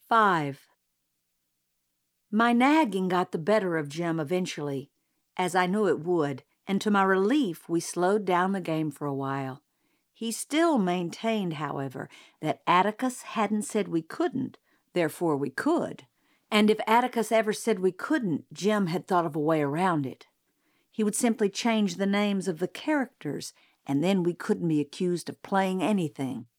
5. My nagging got the better of Jim eventually, as I knew it would, and to my relief we slowed down the game for a while. He still maintained, however, that Atticus hadn't said we couldn't, therefore we could, and if Atticus ever said we couldn't, Jim had thought of a way around it. He would simply change the names of the characters, and then we couldn't be accused of playing anything.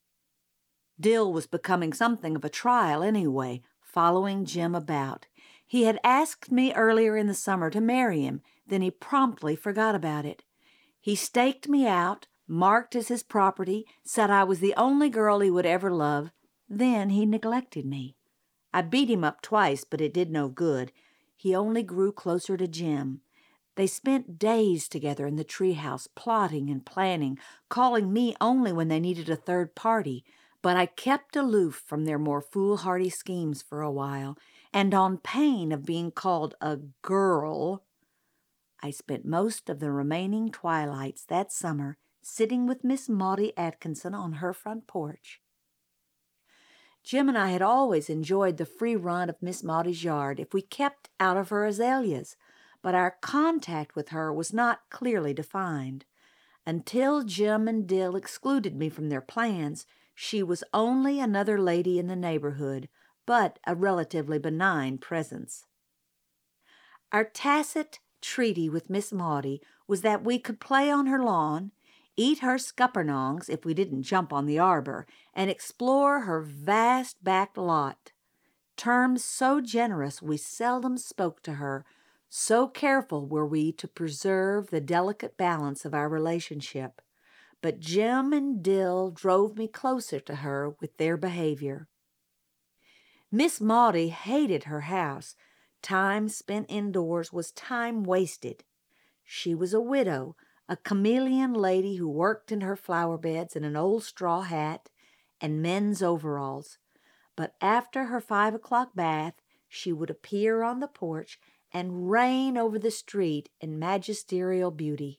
Dill was becoming something of a trial anyway, following Jim about. He had asked me earlier in the summer to marry him, then he promptly forgot about it. He staked me out, marked as his property, said I was the only girl he would ever love, then he neglected me. I beat him up twice, but it did no good. He only grew closer to Jim. They spent days together in the treehouse, plotting and planning, calling me only when they needed a third party, but I kept aloof from their more foolhardy schemes for a while, and on pain of being called a girl, I spent most of the remaining twilights that summer sitting with Miss Maudie Atkinson on her front porch. Jim and I had always enjoyed the free run of Miss Maudie's yard if we kept out of her azaleas, but our contact with her was not clearly defined. Until Jim and Dill excluded me from their plans, she was only another lady in the neighborhood, but a relatively benign presence. Our tacit treaty with Miss Maudie was that we could play on her lawn, eat her scuppernongs if we didn't jump on the arbor, and explore her vast back lot. Terms so generous we seldom spoke to her, so careful were we to preserve the delicate balance of our relationship. But Jim and Dill drove me closer to her with their behavior. Miss Maudie hated her house. Time spent indoors was time wasted. She was a widow, a chameleon lady who worked in her flower beds in an old straw hat and men's overalls. But after her 5 o'clock bath, she would appear on the porch and reign over the street in magisterial beauty.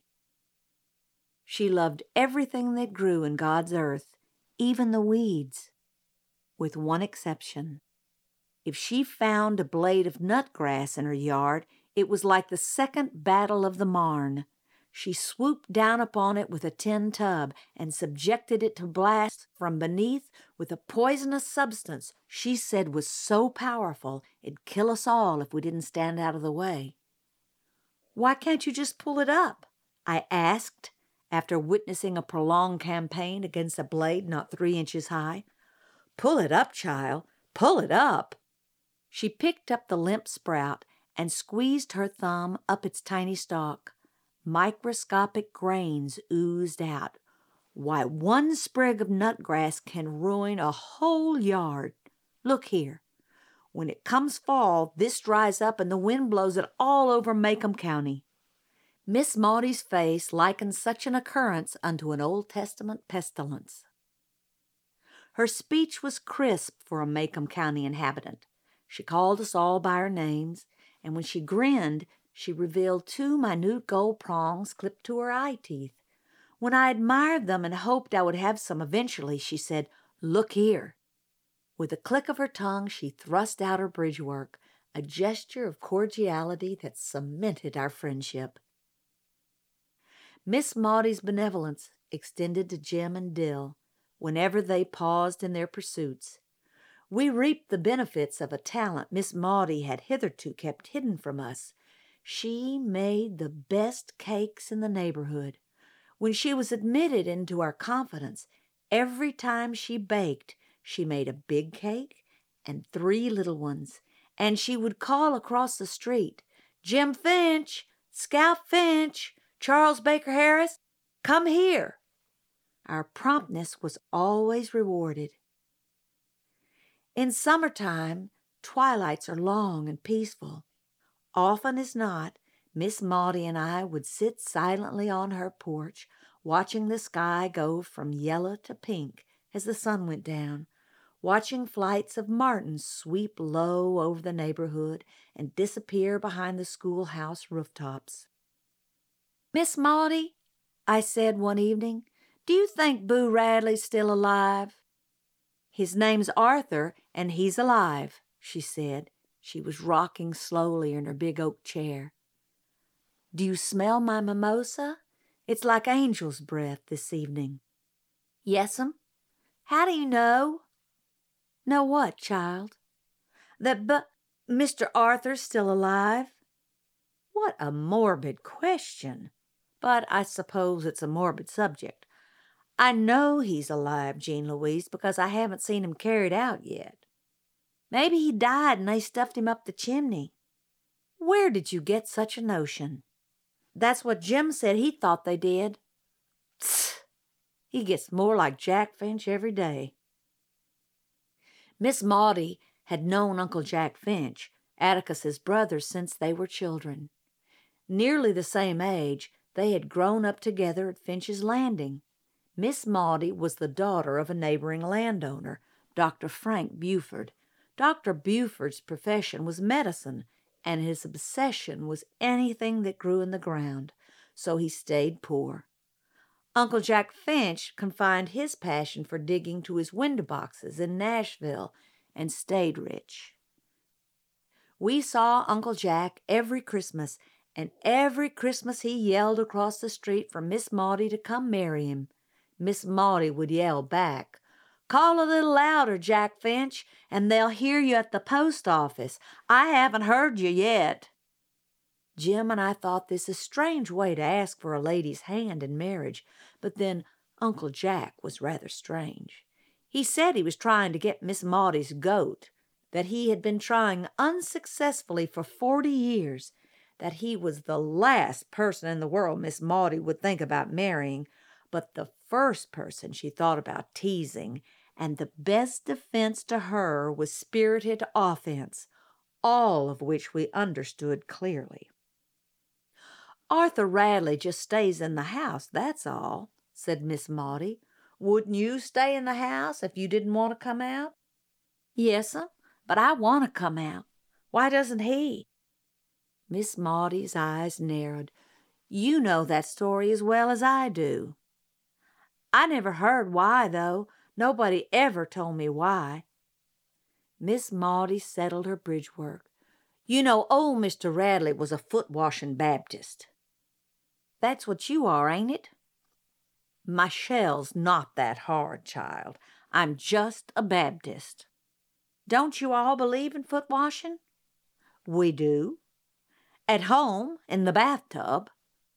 She loved everything that grew in God's earth, even the weeds, with one exception. If she found a blade of nutgrass in her yard, it was like the second battle of the Marne. She swooped down upon it with a tin tub and subjected it to blast from beneath with a poisonous substance she said was so powerful it'd kill us all if we didn't stand out of the way. "Why can't you just pull it up?" I asked, after witnessing a prolonged campaign against a blade not 3 inches high. "Pull it up, child, pull it up." She picked up the limp sprout and squeezed her thumb up its tiny stalk. Microscopic grains oozed out. Why, one sprig of nutgrass can ruin a whole yard. Look here. When it comes fall, this dries up and the wind blows it all over Macomb County. Miss Maudie's face likened such an occurrence unto an Old Testament pestilence. Her speech was crisp for a Macomb County inhabitant. She called us all by our names, and when she grinned, she revealed 2 minute gold prongs clipped to her eye teeth. When I admired them and hoped I would have some eventually, she said, "Look here." With a click of her tongue, she thrust out her bridge work, a gesture of cordiality that cemented our friendship. Miss Maudie's benevolence extended to Jim and Dill whenever they paused in their pursuits. We reaped the benefits of a talent Miss Maudie had hitherto kept hidden from us. She made the best cakes in the neighborhood. When she was admitted into our confidence, every time she baked, she made a big cake and 3 little ones, and she would call across the street, "Jim Finch, Scout Finch, Charles Baker Harris, come here." Our promptness was always rewarded. In summertime, twilights are long and peaceful. Often as not, Miss Maudie and I would sit silently on her porch, watching the sky go from yellow to pink as the sun went down, watching flights of martins sweep low over the neighborhood and disappear behind the schoolhouse rooftops. "Miss Maudie," I said one evening, "do you think Boo Radley's still alive?" "His name's Arthur, And he's alive, she said. She was rocking slowly in her big oak chair. Do you smell my mimosa? It's like angel's breath this evening. Yes'm. How do you know? Know what, child? That Mr. Arthur's still alive? What a morbid question. But I suppose it's a morbid subject. I know he's alive, Jean Louise, because I haven't seen him carried out yet. Maybe he died and they stuffed him up the chimney. Where did you get such a notion? That's what Jim said he thought they did. Tsk! He gets more like Jack Finch every day. Miss Maudie had known Uncle Jack Finch, Atticus's brother, since they were children. Nearly the same age, they had grown up together at Finch's Landing. Miss Maudie was the daughter of a neighboring landowner, Dr. Frank Buford. Dr. Buford's profession was medicine, and his obsession was anything that grew in the ground, so he stayed poor. Uncle Jack Finch confined his passion for digging to his window boxes in Nashville and stayed rich. We saw Uncle Jack every Christmas, and every Christmas he yelled across the street for Miss Maudie to come marry him. Miss Maudie would yell back, "Call a little louder, Jack Finch, and they'll hear you at the post office. I haven't heard you yet." Jim and I thought this a strange way to ask for a lady's hand in marriage, but then Uncle Jack was rather strange. He said he was trying to get Miss Maudie's goat, that he had been trying unsuccessfully for 40 years, that he was the last person in the world Miss Maudie would think about marrying, but the first person she thought about teasing, and the best defense to her was spirited offense, all of which we understood clearly. "Arthur Radley just stays in the house, that's all," said Miss Maudie. "Wouldn't you stay in the house if you didn't want to come out?" "Yes'm, but I want to come out. Why doesn't he?" Miss Maudie's eyes narrowed. "You know that story as well as I do." "I never heard why, though. Nobody ever told me why." Miss Maudie settled her bridge work. "You know old Mr. Radley was a foot-washing Baptist." "That's what you are, ain't it?" "My shell's not that hard, child. I'm just a Baptist." "Don't you all believe in foot-washing?" "We do. At home, in the bathtub."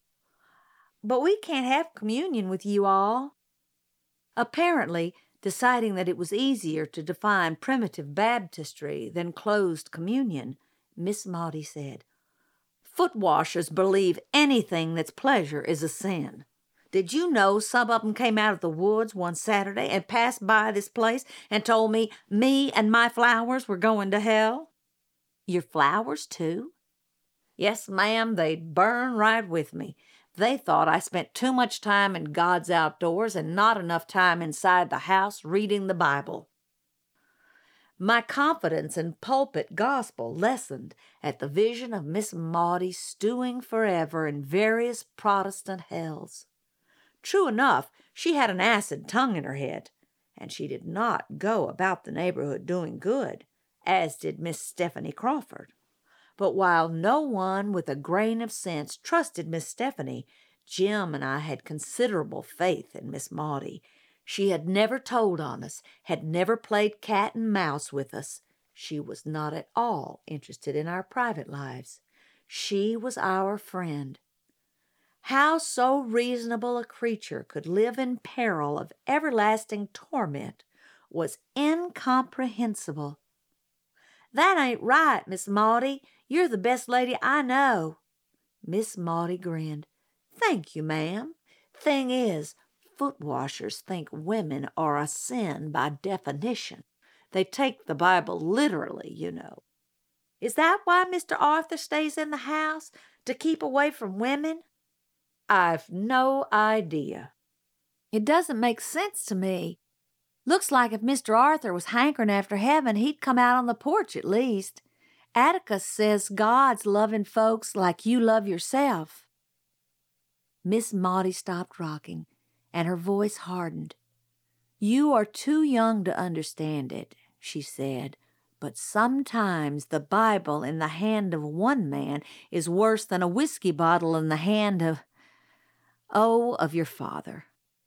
"But we can't have communion with you all." Apparently, deciding that it was easier to define primitive Baptistry than closed communion, Miss Maudie said, "Foot-washers believe anything that's pleasure is a sin. Did you know some of them came out of the woods one Saturday and passed by this place and told me and my flowers were going to hell?" "Your flowers, too?" "Yes, ma'am, they'd burn right with me. They thought I spent too much time in God's outdoors and not enough time inside the house reading the Bible." My confidence in pulpit gospel lessened at the vision of Miss Maudie stewing forever in various Protestant hells. True enough, she had an acid tongue in her head, and she did not go about the neighborhood doing good, as did Miss Stephanie Crawford. But while no one with a grain of sense trusted Miss Stephanie, Jim and I had considerable faith in Miss Maudie. She had never told on us, had never played cat and mouse with us. She was not at all interested in our private lives. She was our friend. How so reasonable a creature could live in peril of everlasting torment was incomprehensible. "That ain't right, Miss Maudie. You're the best lady I know." Miss Maudie grinned. "Thank you, ma'am. Thing is, foot-washers think women are a sin by definition. They take the Bible literally, you know." "Is that why Mr. Arthur stays in the house? To keep away from women?" "I've no idea." "It doesn't make sense to me. Looks like if Mr. Arthur was hankering after heaven, he'd come out on the porch at least. Atticus says God's loving folks like you love yourself." Miss Maudie stopped rocking, and her voice hardened. "You are too young to understand it. she said, but sometimes the Bible in the hand of one man is worse than a whiskey bottle in the hand of your father.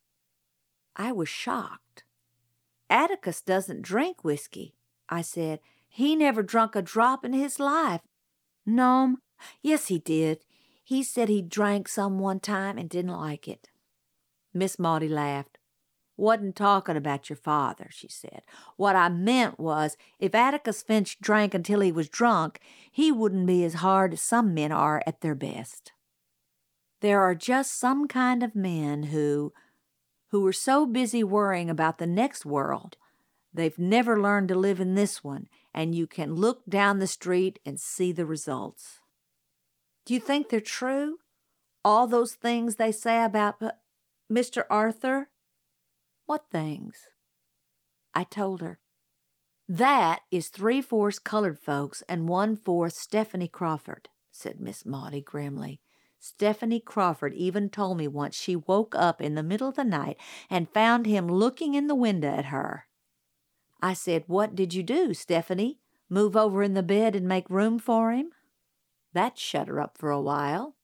I was shocked. Atticus doesn't drink whiskey, I said. He never drunk a drop in his life. No'm, yes he did. He said he drank some one time and didn't like it. Miss Maudie laughed. Wasn't talking about your father, she said. What I meant was, if Atticus Finch drank until he was drunk, he wouldn't be as hard as some men are at their best. There are just some kind of men who are so busy worrying about the next world, they've never learned to live in this one, and you can look down the street and see the results. Do you think they're true? All those things they say about Mr. Arthur? What things? I told her. That is 3/4 colored folks and 1/4 Stephanie Crawford, said Miss Maudie grimly. Stephanie Crawford even told me once she woke up in the middle of the night and found him looking in the window at her. I said, "What did you do, Stephanie? Move over in the bed and make room for him?" That shut her up for a while.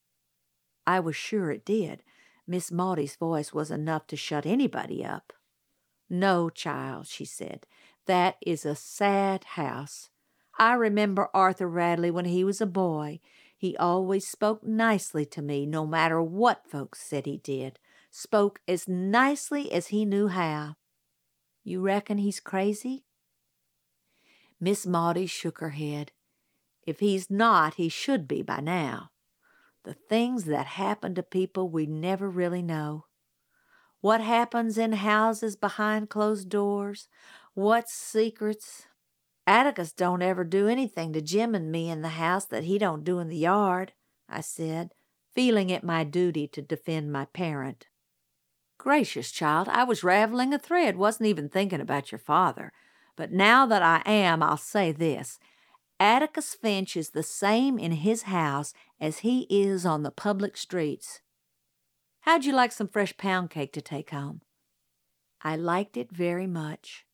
I was sure it did. Miss Maudie's voice was enough to shut anybody up. "No, child," she said. "That is a sad house. I remember Arthur Radley when he was a boy. He always spoke nicely to me, no matter what folks said he did. Spoke as nicely as he knew how. You reckon he's crazy?" Miss Maudie shook her head. "If he's not, he should be by now. The things that happen to people we never really know. What happens in houses behind closed doors? What secrets? Atticus don't ever do anything to Jim and me in the house that he don't do in the yard," I said, feeling it my duty to defend my parent. "Gracious, child, I was raveling a thread, wasn't even thinking about your father. But now that I am, I'll say this. Atticus Finch is the same in his house as he is on the public streets. How'd you like some fresh pound cake to take home?" I liked it very much.